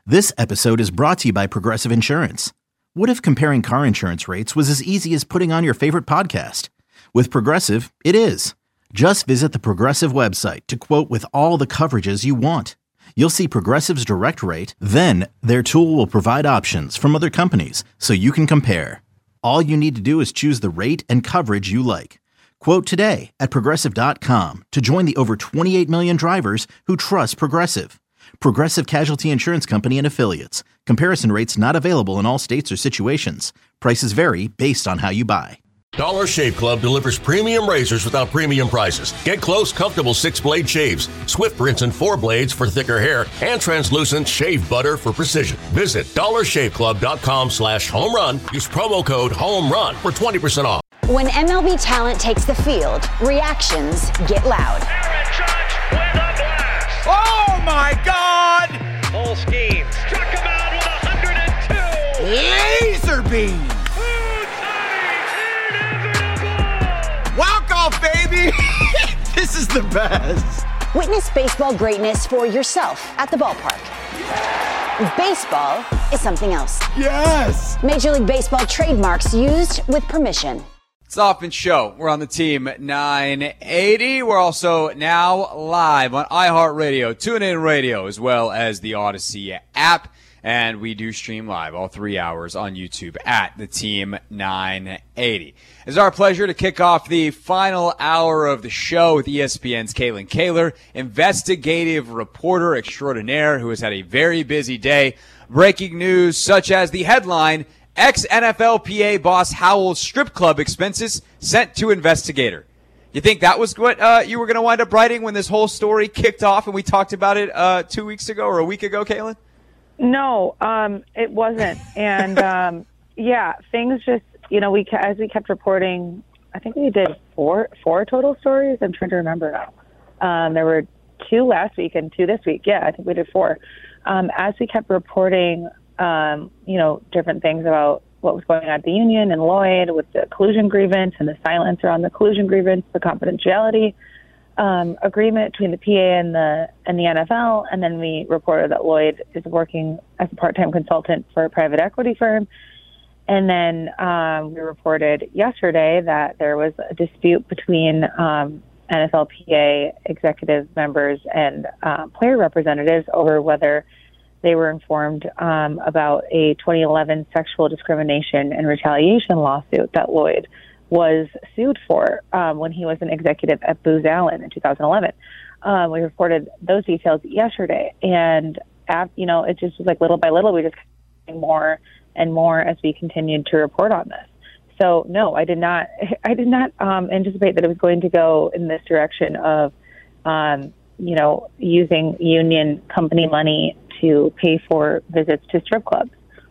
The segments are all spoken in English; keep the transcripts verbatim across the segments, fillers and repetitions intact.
This episode is brought to you by Progressive Insurance. What if comparing car insurance rates was as easy as putting on your favorite podcast? With Progressive, it is. Just visit the Progressive website to quote with all the coverages you want. You'll see Progressive's direct rate, then their tool will provide options from other companies so you can compare. All you need to do is choose the rate and coverage you like. Quote today at progressive dot com to join the over twenty-eight million drivers who trust Progressive. Progressive Casualty Insurance Company and Affiliates. Comparison rates not available in all states or situations. Prices vary based on how you buy. Dollar Shave Club delivers premium razors without premium prices. Get close, comfortable six-blade shaves, Swift rinse and four blades for thicker hair, and translucent shave butter for precision. Visit dollar shave club dot com slash home run. Use promo code HOMERUN for twenty percent off. When M L B talent takes the field, reactions get loud. Aaron Judge with a blast. Oh my God! Full scheme. Struck him out with one hundred two. Laser beam. Walk off, baby! This is the best. Witness baseball greatness for yourself at the ballpark. Baseball is something else. Yes! Major League Baseball trademarks used with permission. It's Hoffman Show. We're on the team nine eighty. We're also now live on iHeartRadio, TuneIn Radio, as well as the Odyssey app. And we do stream live all three hours on YouTube at the Team nine eighty. It's our pleasure to kick off the final hour of the show with E S P N's Kalyn Kahler, investigative reporter extraordinaire who has had a very busy day. Breaking news such as the headline, ex-N F L P A boss Howell's strip club expenses sent to investigator. You think that was what uh, you were going to wind up writing when this whole story kicked off and we talked about it uh, two weeks ago or a week ago, Kalyn? No, um, it wasn't. And, um, yeah, things just, you know, we as we kept reporting, I think we did four four total stories. I'm trying to remember now. Um, there were two last week and two this week. Yeah, I think we did four. Um, as we kept reporting, um, you know, different things about what was going on at the union and Lloyd with the collusion grievance and the silence around the collusion grievance, the confidentiality Um, agreement between the P A and the and the N F L, and then we reported that Lloyd is working as a part-time consultant for a private equity firm. And then um, we reported yesterday that there was a dispute between um, N F L P A executive members and uh, player representatives over whether they were informed um, about a twenty eleven sexual discrimination and retaliation lawsuit that Lloyd was sued for um, when he was an executive at Booz Allen in two thousand eleven. Um, we reported those details yesterday, and af- you know, it just was like little by little, we just getting more and more as we continued to report on this. So no, I did not. I did not um, anticipate that it was going to go in this direction of, um, you know, using union company money to pay for visits to strip clubs.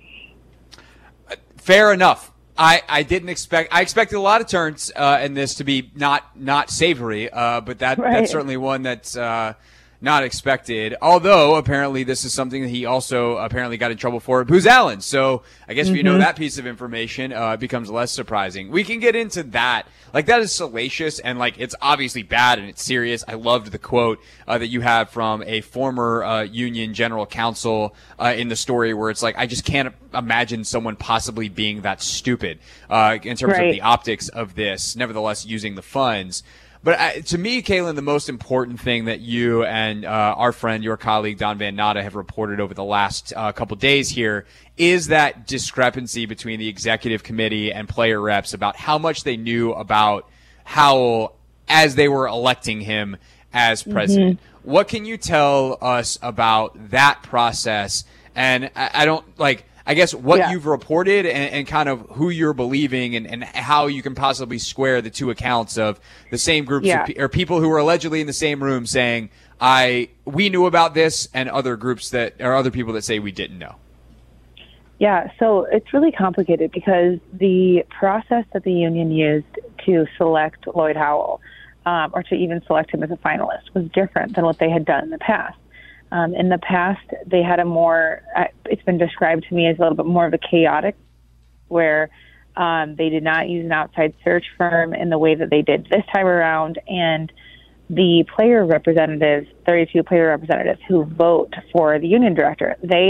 Fair enough. I, I didn't expect, I expected a lot of turns, uh, in this to be not, not savory, uh, but that, right. that's certainly one that's, uh, not expected. Although apparently this is something that he also apparently got in trouble for at Booz Allen. So I guess mm-hmm. if you know that piece of information, uh, it becomes less surprising. We can get into that. Like, that is salacious and like it's obviously bad and it's serious. I loved the quote uh, that you have from a former uh, union general counsel uh, in the story where it's like, I just can't imagine someone possibly being that stupid uh, in terms right. of the optics of this, nevertheless using the funds. But uh, to me, Kalyn, the most important thing that you and uh, our friend, your colleague, Don Van Natta, have reported over the last uh, couple days here is that discrepancy between the executive committee and player reps about how much they knew about Howell as they were electing him as president. Mm-hmm. What can you tell us about that process? And I, I don't like... I guess what yeah. you've reported and, and kind of who you're believing and, and how you can possibly square the two accounts of the same groups yeah. of, or people who are allegedly in the same room saying, I, we knew about this, and other groups that, or other people that say we didn't know. Yeah, so it's really complicated because the process that the union used to select Lloyd Howell, um, or to even select him as a finalist, was different than what they had done in the past. Um, in the past, they had a more, uh, it's been described to me as a little bit more of a chaotic, where um, they did not use an outside search firm in the way that they did this time around. And the player representatives, thirty-two player representatives who vote for the union director, they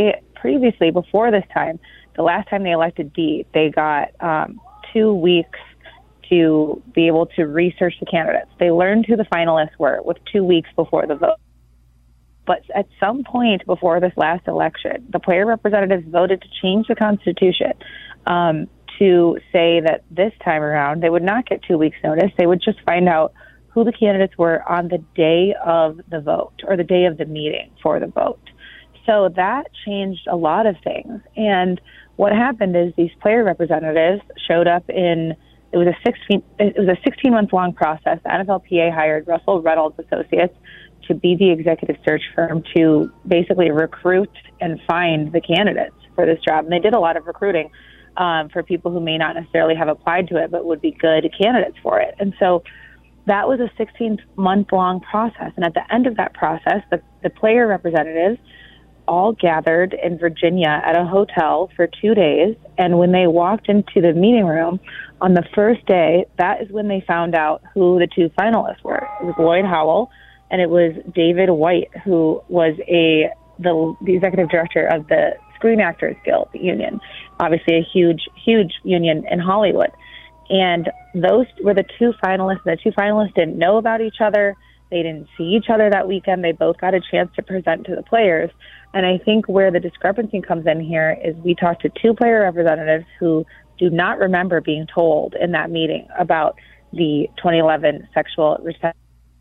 previously, before this time, the last time they elected Dee, they got um, two weeks to be able to research the candidates. They learned who the finalists were with two weeks before the vote. But at some point before this last election, the player representatives voted to change the Constitution um, to say that this time around they would not get two weeks' notice. They would just find out who the candidates were on the day of the vote or the day of the meeting for the vote. So that changed a lot of things. And what happened is these player representatives showed up in, it was a sixteen, it was a sixteen month long process. The N F L P A hired Russell Reynolds Associates to be the executive search firm to basically recruit and find the candidates for this job. And they did a lot of recruiting um, for people who may not necessarily have applied to it, but would be good candidates for it. And so that was a sixteen month long process. And at the end of that process, the, the player representatives all gathered in Virginia at a hotel for two days. And when they walked into the meeting room on the first day, that is when they found out who the two finalists were. It was Lloyd Howell and it was David White, who was a the, the executive director of the Screen Actors Guild union, obviously a huge, huge union in Hollywood. And those were the two finalists. The two finalists didn't know about each other. They didn't see each other that weekend. They both got a chance to present to the players. And I think where the discrepancy comes in here is we talked to two player representatives who do not remember being told in that meeting about the twenty eleven sexual retention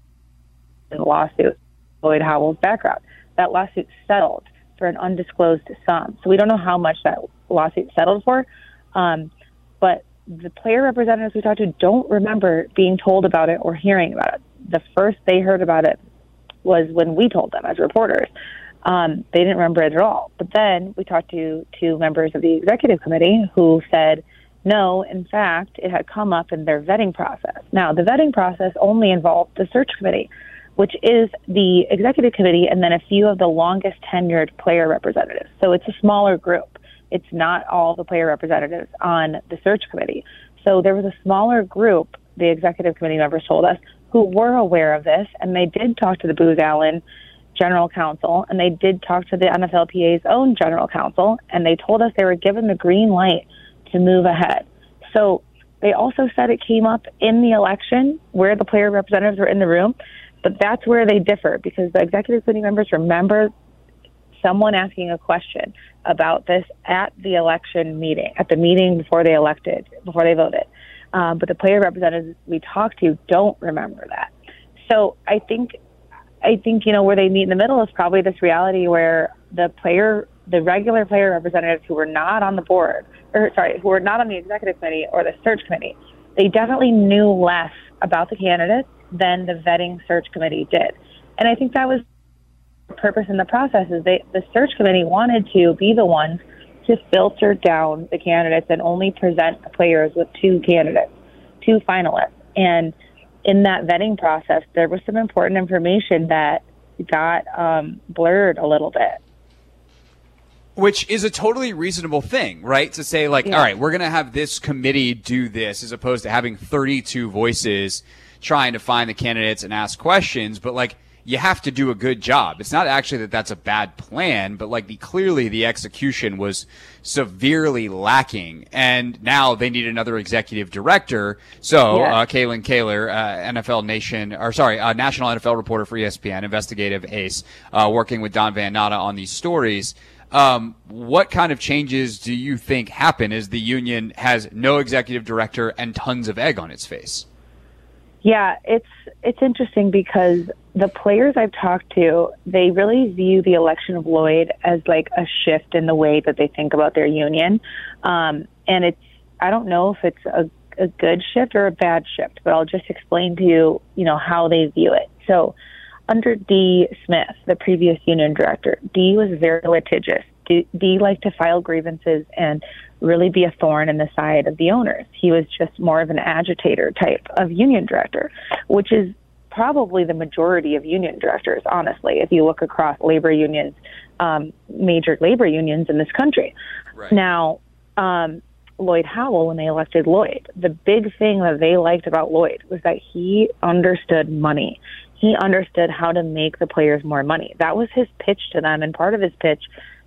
lawsuit, Lloyd Howell's background. That lawsuit settled for an undisclosed sum. So we don't know how much that lawsuit settled for. Um, but the player representatives we talked to don't remember being told about it or hearing about it. The first they heard about it was when we told them as reporters. Um, they didn't remember it at all. But then we talked to two members of the executive committee who said, no, in fact, it had come up in their vetting process. Now, the vetting process only involved the search committee, which is the executive committee and then a few of the longest tenured player representatives. So it's a smaller group. It's not all the player representatives on the search committee. So there was a smaller group, the executive committee members told us, who were aware of this, and they did talk to the Booz Allen general counsel, and they did talk to the N F L P A's own general counsel, and they told us they were given the green light to move ahead. So they also said it came up in the election where the player representatives were in the room, but that's where they differ because the executive committee members remember someone asking a question about this at the election meeting, at the meeting before they elected, before they voted. Um, but the player representatives we talked to don't remember that. So I think, I think, you know, where they meet in the middle is probably this reality where the player, the regular player representatives who were not on the board, or sorry, who were not on the executive committee or the search committee, they definitely knew less about the candidates than the vetting search committee did. And I think that was the purpose in the process is they, the search committee wanted to be the ones to filter down the candidates and only present the players with two candidates, two finalists. And in that vetting process, there was some important information that got um, blurred a little bit. Which is a totally reasonable thing, right? To say, like, yeah. all right, we're going to have this committee do this as opposed to having thirty-two voices trying to find the candidates and ask questions. But, like, you have to do a good job. It's not actually that that's a bad plan, but like the clearly the execution was severely lacking. And now they need another executive director. So, yeah. uh, Kaylin Kaler, uh, N F L Nation, or sorry, uh, national N F L reporter for E S P N, investigative ace, uh, working with Don Van Natta on these stories. Um, what kind of changes do you think happen as the union has no executive director and tons of egg on its face? Yeah, it's it's interesting because the players I've talked to, they really view the election of Lloyd as like a shift in the way that they think about their union. Um, and it's, I don't know if it's a, a good shift or a bad shift, but I'll just explain to you, you know, how they view it. So under Dee Smith, the previous union director, Dee was very litigious. Dee, Dee liked to file grievances and really be a thorn in the side of the owners. He was just more of an agitator type of union director, which is probably the majority of union directors, honestly, if you look across labor unions, um, major labor unions in this country. Right. Now, um, Lloyd Howell, when they elected Lloyd, the big thing that they liked about Lloyd was that he understood money. He understood how to make the players more money. That was his pitch to them, and part of his pitch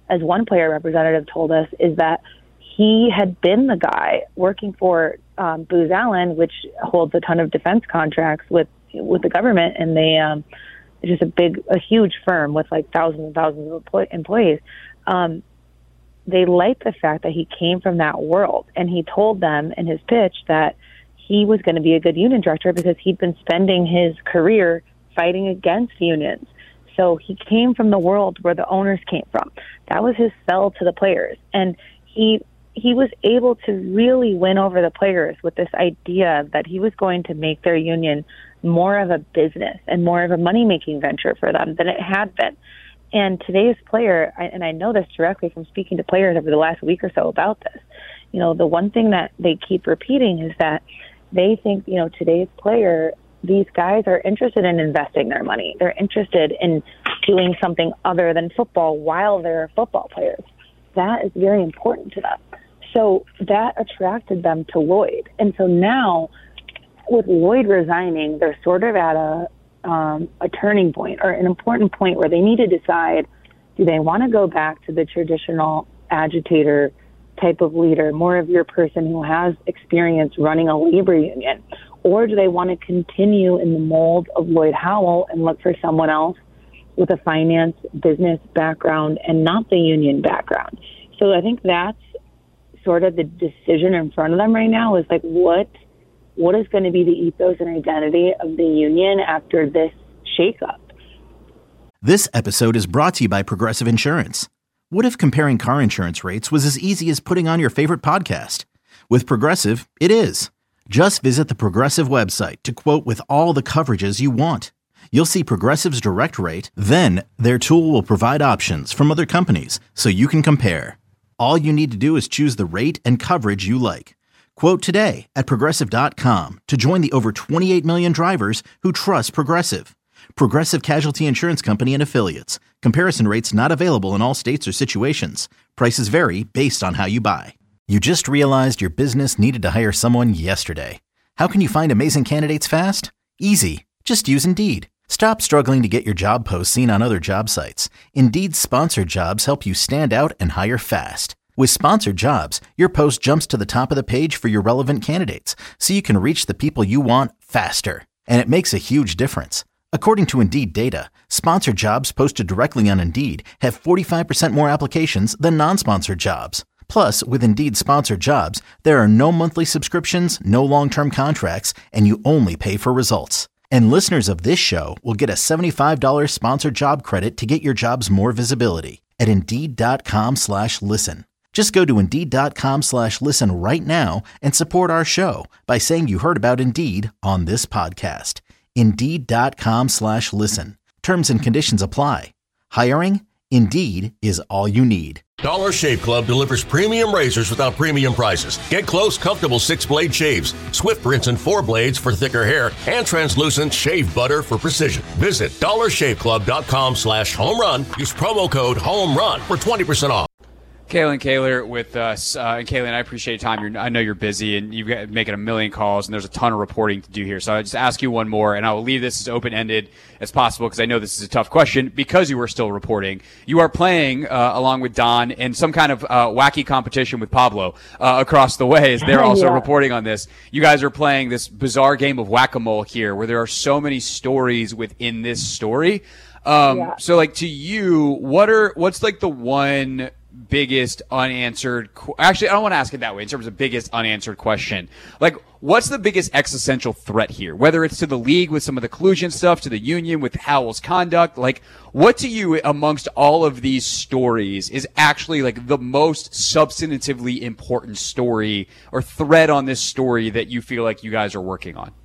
as one player representative told us, is that he had been the guy working for um, Booz Allen, which holds a ton of defense contracts with with the government, and they um, it's just a big, a huge firm with like thousands and thousands of employ- employees. Um, they liked the fact that he came from that world, and he told them in his pitch that he was going to be a good union director because he'd been spending his career fighting against unions. So he came from the world where the owners came from. That was his sell to the players, and he he was able to really win over the players with this idea that he was going to make their union more of a business and more of a money-making venture for them than it had been. And today's player, and I know this directly from speaking to players over the last week or so about this, you know, the one thing that they keep repeating is that they think, you know, today's player, these guys are interested in investing their money. They're interested in doing something other than football while they're football players. That is very important to them. So that attracted them to Lloyd. And so now, with Lloyd resigning, they're sort of at a um, a turning point, or an important point where they need to decide, do they want to go back to the traditional agitator type of leader, more of your person who has experience running a labor union, or do they want to continue in the mold of Lloyd Howell and look for someone else with a finance business background and not the union background? So I think that's sort of the decision in front of them right now, is like, what what is going to be the ethos and identity of the union after this shakeup? This episode is brought to you by Progressive Insurance. What if comparing car insurance rates was as easy as putting on your favorite podcast? With Progressive, it is. Just visit the Progressive website to quote with all the coverages you want. You'll see Progressive's direct rate, then their tool will provide options from other companies so you can compare. All you need to do is choose the rate and coverage you like. Quote today at Progressive dot com to join the over twenty-eight million drivers who trust Progressive. Progressive Casualty Insurance Company and Affiliates. Comparison rates not available in all states or situations. Prices vary based on how you buy. You just realized your business needed to hire someone yesterday. How can you find amazing candidates fast? Easy. Just use Indeed. Stop struggling to get your job posts seen on other job sites. Indeed's sponsored jobs help you stand out and hire fast. With sponsored jobs, your post jumps to the top of the page for your relevant candidates, so you can reach the people you want faster. And it makes a huge difference. According to Indeed data, sponsored jobs posted directly on Indeed have forty-five percent more applications than non-sponsored jobs. Plus, with Indeed sponsored jobs, there are no monthly subscriptions, no long-term contracts, and you only pay for results. And listeners of this show will get a seventy-five dollars sponsored job credit to get your jobs more visibility at Indeed.com slash listen. Just go to Indeed.com slash listen right now and support our show by saying you heard about Indeed on this podcast. Indeed.com slash listen. Terms and conditions apply. Hiring? Indeed is all you need. Dollar Shave Club delivers premium razors without premium prices. Get close, comfortable six-blade shaves, Swift rinse and four blades for thicker hair, and translucent shave butter for precision. Visit dollar shave club dot com slash home run. Use promo code HOMERUN for twenty percent off. Kaylin Kaler with us. Uh, and Kaylin, I appreciate your time. You're, I know you're busy and you've got making a million calls, and there's a ton of reporting to do here. So I'll just ask you one more, and I will leave this as open-ended as possible because I know this is a tough question because you are still reporting. You are playing uh, along with Don in some kind of uh, wacky competition with Pablo uh, across the way as they're also yeah. reporting on this. You guys are playing this bizarre game of whack-a-mole here where there are so many stories within this story. Um, yeah. So, like, to you, what are what's like the one biggest unanswered – actually, I don't want to ask it that way in terms of biggest unanswered question. Like, what's the biggest existential threat here? Whether it's to the league with some of the collusion stuff, to the union with Howell's conduct, like, what to you amongst all of these stories is actually, like, the most substantively important story or thread on this story that you feel like you guys are working on?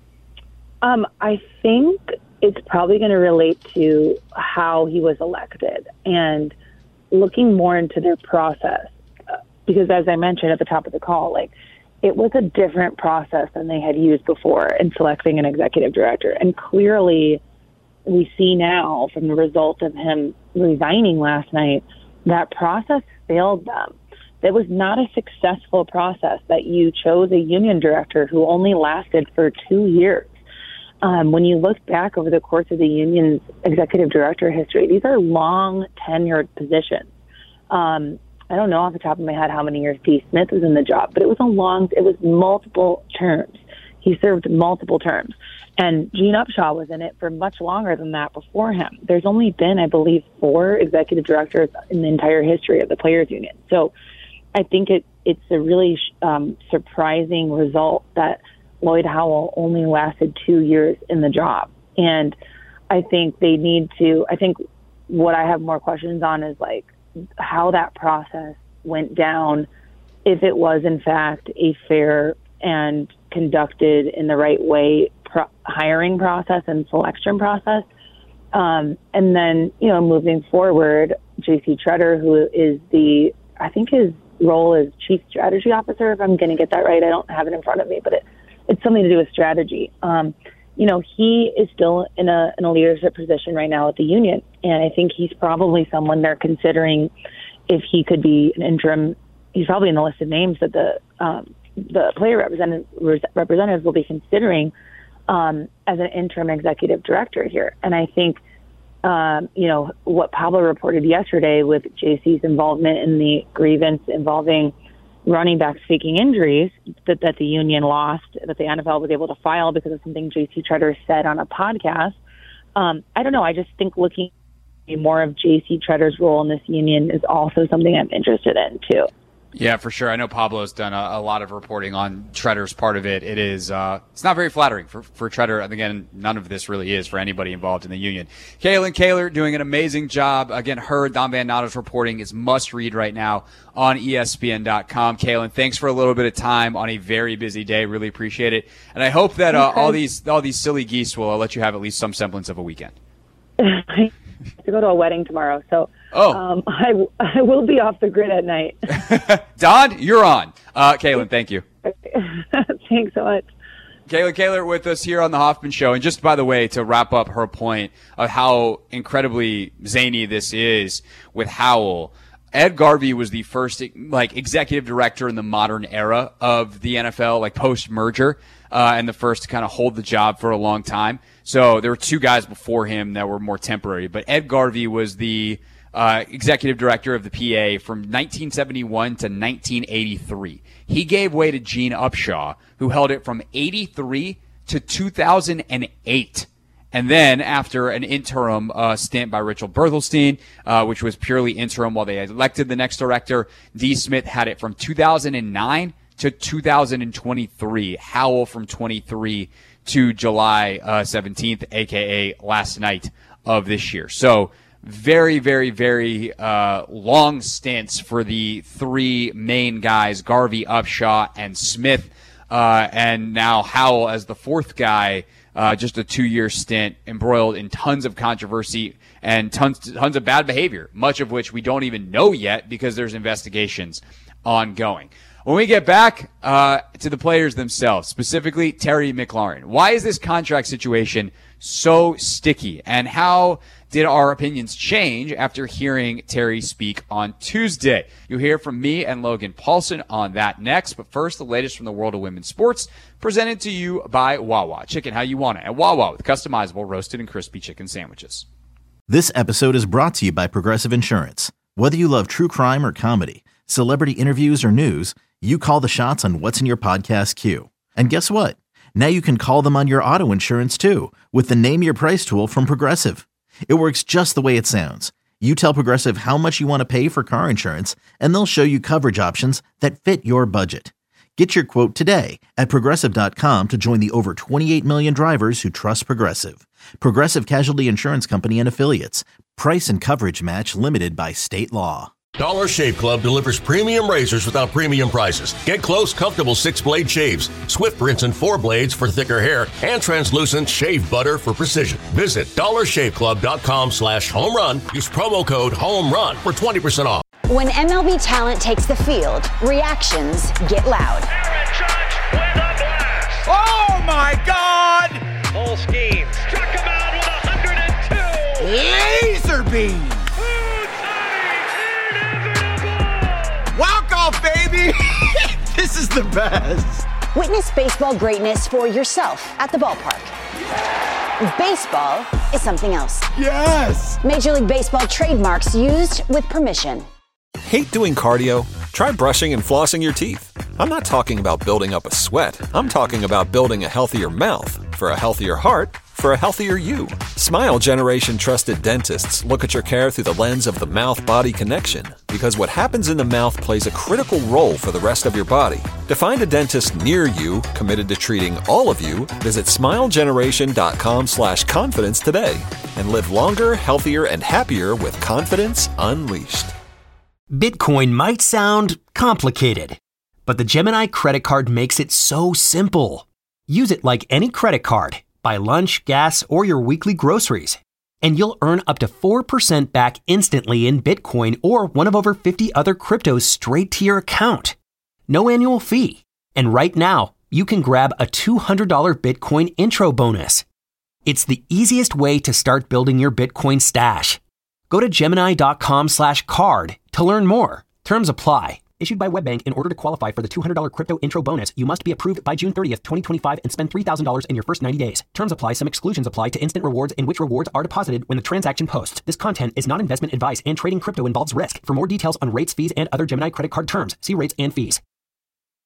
Um, I think it's probably going to relate to how he was elected and – looking more into their process, because as I mentioned at the top of the call, like it was a different process than they had used before in selecting an executive director. And clearly we see now from the result of him resigning last night, that process failed them. It was not a successful process that you chose a union director who only lasted for two years. Um, when you look back over the course of the union's executive director history, these are long tenured positions. Um, I don't know off the top of my head how many years D. Smith was in the job, but it was a long, it was multiple terms. He served multiple terms. And Gene Upshaw was in it for much longer than that before him. There's only been, I believe, four executive directors in the entire history of the Players Union. So I think it, it's a really um, surprising result that Lloyd Howell only lasted two years in the job. And I think they need to, I think what I have more questions on is like how that process went down, if it was in fact a fair and conducted in the right way pro- hiring process and selection process. Um, and then, you know, moving forward, J C Tretter, who is the, I think his role is Chief Strategy Officer, if I'm going to get that right. I don't have it in front of me, but it, it's something to do with strategy. Um, you know, he is still in a in a leadership position right now at the union, and I think he's probably someone they're considering if he could be an interim. He's probably in the list of names that the um, the player representative, representatives will be considering um, as an interim executive director here. And I think, um, you know, what Pablo reported yesterday with J C's involvement in the grievance involving running backs faking injuries that, that the union lost, that the N F L was able to file because of something J C Tretter said on a podcast. Um, I don't know. I just think looking at more of J C Tretter's role in this union is also something I'm interested in too. Yeah, for sure. I know Pablo's done a, a lot of reporting on Tretter's part of it. It is, uh, it's not very flattering for, for Tretter. And again, none of this really is for anybody involved in the union. Kaylin Kaler doing an amazing job. Again, her, Don Van Natter's reporting is must read right now on E S P N dot com. Kaylin, thanks for a little bit of time on a very busy day. Really appreciate it. And I hope that, uh, all these, all these silly geese will uh, let you have at least some semblance of a weekend. I have to go to a wedding tomorrow, so oh. um, I, I will be off the grid at night. Don, you're on. Uh, Kaylin, thank you. Thanks so much. Kaylin Kaler with us here on the Hoffman Show. And just by the way, to wrap up her point of how incredibly zany this is with Howell, Ed Garvey was the first like executive director in the modern era of the N F L, like post-merger, uh, and the first to kind of hold the job for a long time. So there were two guys before him that were more temporary, but Ed Garvey was the uh, executive director of the P A from nineteen seventy-one to nineteen eighty-three. He gave way to Gene Upshaw, who held it from eighty-three to two thousand eight. And then after an interim uh, stint by Richard Berthelstein, uh, which was purely interim while they elected the next director, D. Smith had it from two thousand nine to two thousand twenty-three. Howell from twenty-three to July uh, seventeenth, a k a last night of this year. So very, very, very uh, long stints for the three main guys, Garvey, Upshaw, and Smith. Uh, and now Howell as the fourth guy. Uh, just a two-year stint embroiled in tons of controversy and tons, tons of bad behavior, much of which we don't even know yet because there's investigations ongoing. When we get back uh, to the players themselves, specifically Terry McLaurin, why is this contract situation so sticky, and how did our opinions change after hearing Terry speak on Tuesday? You'll hear from me and Logan Paulson on that next, but first, the latest from the world of women's sports, presented to you by Wawa. Chicken how you want it at Wawa with customizable roasted and crispy chicken sandwiches. This episode is brought to you by Progressive Insurance. Whether you love true crime or comedy, celebrity interviews or news, you call the shots on what's in your podcast queue. And guess what? Now you can call them on your auto insurance too with the Name Your Price tool from Progressive. It works just the way it sounds. You tell Progressive how much you want to pay for car insurance, and they'll show you coverage options that fit your budget. Get your quote today at Progressive dot com to join the over twenty-eight million drivers who trust Progressive. Progressive Casualty Insurance Company and Affiliates. Price and coverage match limited by state law. Dollar Shave Club delivers premium razors without premium prices. Get close, comfortable six-blade shaves, Swift rinse and four blades for thicker hair, and translucent shave butter for precision. Visit dollar shave club dot com slash home run. Use promo code HOMERUN for twenty percent off. When M L B talent takes the field, reactions get loud. Aaron Judge with a blast. Oh my God! Full scheme. Struck him out with one hundred two. Laser beam! Walk off, baby! This is the best. Witness baseball greatness for yourself at the ballpark. Baseball is something else. Yes! Major League Baseball trademarks used with permission. Hate doing cardio? Try brushing and flossing your teeth. I'm not talking about building up a sweat. I'm talking about building a healthier mouth. For a healthier heart, for a healthier you. Smile Generation trusted dentists look at your care through the lens of the mouth-body connection, because what happens in the mouth plays a critical role for the rest of your body. To find a dentist near you committed to treating all of you, visit smilegeneration.com slash confidence today and live longer, healthier, and happier with confidence unleashed. Bitcoin might sound complicated, but the Gemini credit card makes it so simple. Use it like any credit card. Buy lunch, gas, or your weekly groceries, and you'll earn up to four percent back instantly in Bitcoin or one of over fifty other cryptos straight to your account. No annual fee. And right now, you can grab a two hundred dollars Bitcoin intro bonus. It's the easiest way to start building your Bitcoin stash. Go to Gemini.com slash card to learn more. Terms apply. Issued by WebBank. In order to qualify for the two hundred dollars crypto intro bonus, you must be approved by June thirtieth, twenty twenty-five and spend three thousand dollars in your first ninety days. Terms apply. Some exclusions apply to instant rewards in which rewards are deposited when the transaction posts. This content is not investment advice and trading crypto involves risk. For more details on rates, fees, and other Gemini credit card terms, see rates and fees.